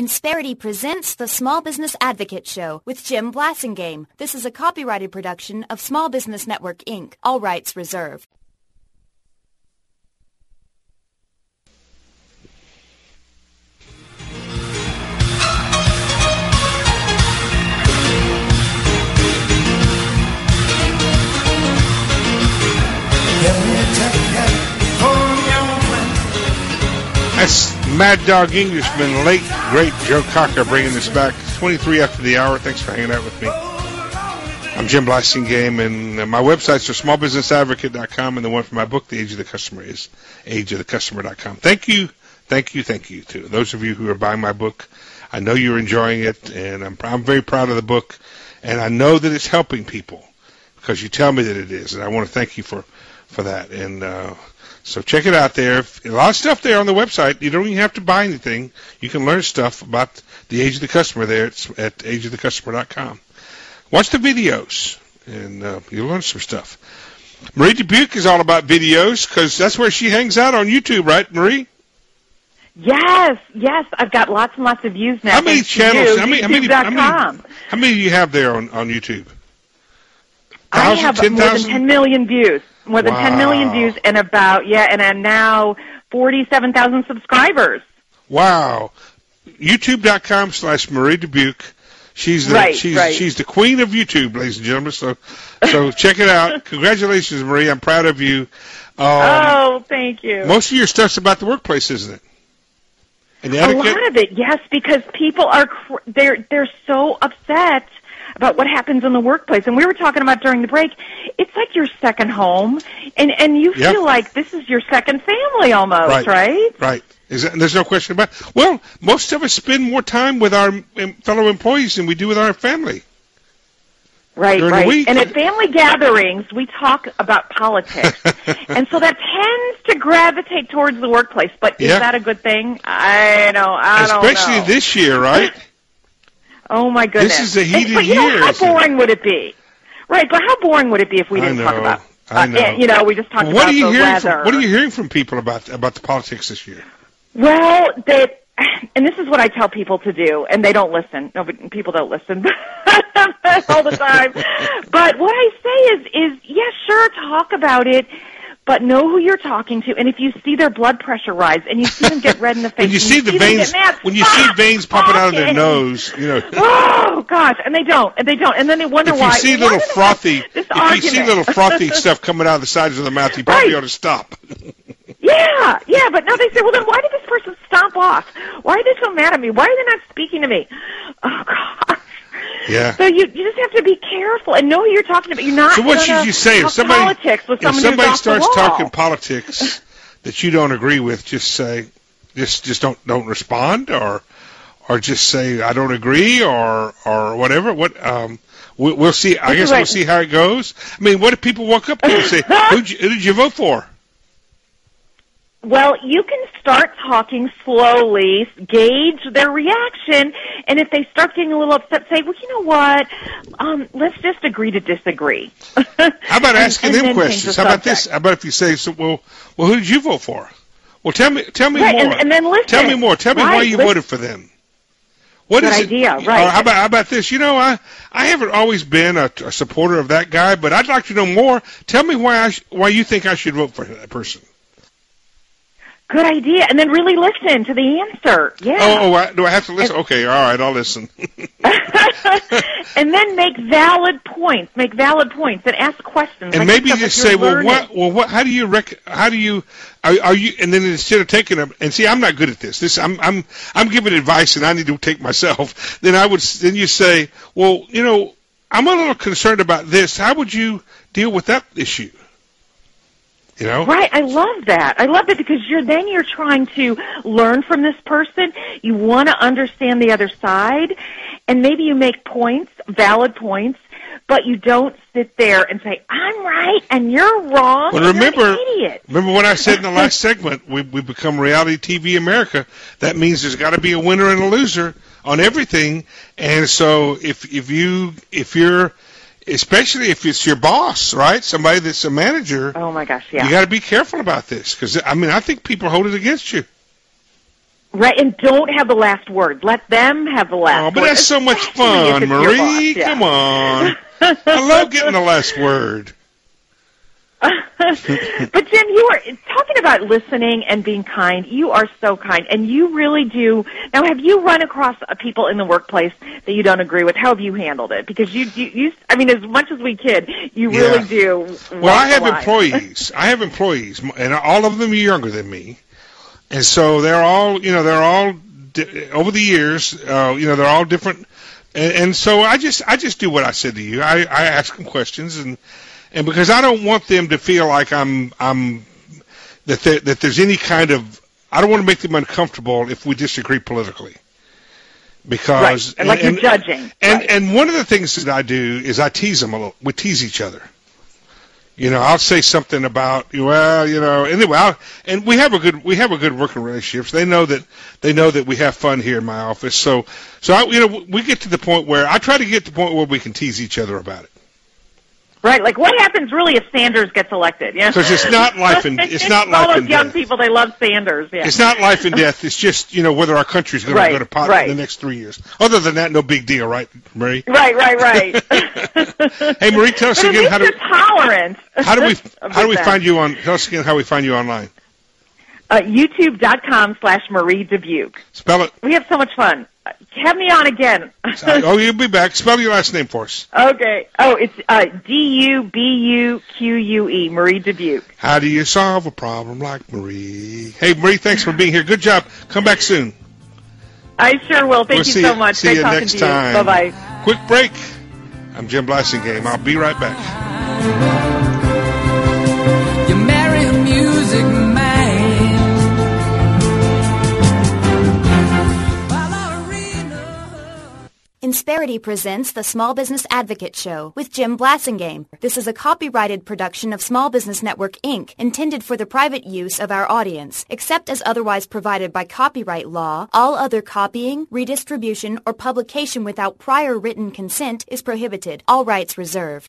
Insperity presents the Small Business Advocate Show with Jim Blasingame. This is a copyrighted production of Small Business Network, Inc. All rights reserved. That's Mad Dog Englishman, late, great Joe Cocker bringing this back. 23 after the hour. Thanks for hanging out with me. I'm Jim Blasingame, and my websites are smallbusinessadvocate.com, and the one for my book, The Age of the Customer, is ageofthecustomer.com. Thank you to those of you who are buying my book. I know you're enjoying it, and I'm very proud of the book, and I know that it's helping people because you tell me that it is, and I want to thank you for that. And so check it out there. A lot of stuff there on the website. You don't even have to buy anything. You can learn stuff about the Age of the Customer there. It's at ageofthecustomer.com. Watch the videos, and you'll learn some stuff. Marie Dubuque is all about videos because that's where she hangs out on YouTube, right, Marie? Yes. I've got lots and lots of views now. How many channels? How many do you have there on YouTube? I have more than 10 million views. More than 10 million views and and now 47,000 subscribers. Wow. YouTube.com/Marie Dubuque. She's the queen of YouTube, ladies and gentlemen. So check it out. Congratulations, Marie. I'm proud of you. Thank you. Most of your stuff's about the workplace, isn't it? And a lot of it, yes, because people are they're so upset about what happens in the workplace. And we were talking about during the break, it's like your second home, and you feel like this is your second family almost, right? Right. There's no question about it. Well, most of us spend more time with our fellow employees than we do with our family. Right. And at family gatherings, we talk about politics. And so that tends to gravitate towards the workplace. But is that a good thing? I don't know. Especially this year, right? Oh, my goodness. This is a heated year. How boring would it be? Right, but how boring would it be if we didn't talk about I know. We just talked about the weather. What are you hearing from people about the politics this year? Well, and this is what I tell people to do, and they don't listen. No, but people don't listen all the time. But what I say is sure, talk about it, but know who you're talking to. And if you see their blood pressure rise, and you see them get red in the face, when you see veins popping out of their nose, Oh gosh, and they don't, and then they wonder why. If you see little frothy stuff coming out of the sides of the mouth, you probably ought to stop. Yeah, but no, they say, well, then why did this person stomp off? Why are they so mad at me? Why are they not speaking to me? Oh, gosh. Yeah. So you just have to be careful and know who you're talking about. You're not. So what should you say if somebody starts talking talking politics that you don't agree with? Just say, just don't respond, or just say I don't agree, or whatever. We'll see. I guess we'll see how it goes. I mean, what if people walk up to you and say, who did you vote for? Well, you can start talking slowly, gauge their reaction, and if they start getting a little upset, say, well, you know what, let's just agree to disagree. How about asking them questions? How about this? How about if you say, well, who did you vote for? Well, tell me more. And then listen. Tell me more. Tell me why you voted for them. What Good is idea, it? right. How about this? I haven't always been a supporter of that guy, but I'd like to know more. Tell me why you think I should vote for that person. Good idea. And then really listen to the answer. Yeah. Do I have to listen? Okay, all right, I'll listen. And then make valid points and ask questions. And maybe just say, how do you, and then instead of taking them, and see, I'm not good at this. I'm giving advice and I need to take myself. Then you say, well, I'm a little concerned about this. How would you deal with that issue? Right, I love that. Because you're trying to learn from this person. You want to understand the other side, and maybe you make points, valid points, but you don't sit there and say, I'm right and you're wrong. Well, remember, you're an idiot. Remember what I said in the last segment, we become reality TV America. That means there's got to be a winner and a loser on everything. And so if you're especially if it's your boss, right? Somebody that's a manager. Oh my gosh, yeah. You got to be careful about this because I think people hold it against you. Right, and don't have the last word. Let them have the last word. But that's so much fun, Marie. Yeah. Come on. I love getting the last word. But Jim, you are talking about listening and being kind. You are so kind, and you really do. Now, have you run across people in the workplace that you don't agree with? How have you handled it? Because you I mean, as much as we kid, you really do. Well, I have employees. And all of them are younger than me, and so they're all over the years. They're all different, and so I just do what I said to you. I ask them questions and because I don't want them to feel like that there's any kind of, I don't want to make them uncomfortable if we disagree politically. Because right. Like you're judging. And one of the things that I do is I tease them a little. We tease each other. I'll say something about, anyway, and we have a good working relationship. They know that we have fun here in my office. So we get to the point where I try to get to the point where we can tease each other about it. Right, like what happens really if Sanders gets elected? Yeah, because it's not life and all those young people, they love Sanders. Yeah, it's not life and death. It's just whether our country's going to go to pot in the next 3 years. Other than that, no big deal, right, Marie? Right. Hey, Marie, tell us again how do we find you on? Tell us again how we find you online. YouTube.com/Marie Dubuque. Spell it. We have so much fun. Have me on again. You'll be back. Spell your last name for us. Okay. It's Dubuque, Marie Dubuque. How do you solve a problem like Marie? Hey, Marie, thanks for being here. Good job. Come back soon. I sure will. Thank you so much. See Great you talking next to you. time. Bye-bye. Quick break. I'm Jim Blasingame. I'll be right back. You marry a music man. Insperity presents the Small Business Advocate Show with Jim Blasingame. This is a copyrighted production of Small Business Network, Inc., intended for the private use of our audience. Except as otherwise provided by copyright law, all other copying, redistribution, or publication without prior written consent is prohibited. All rights reserved.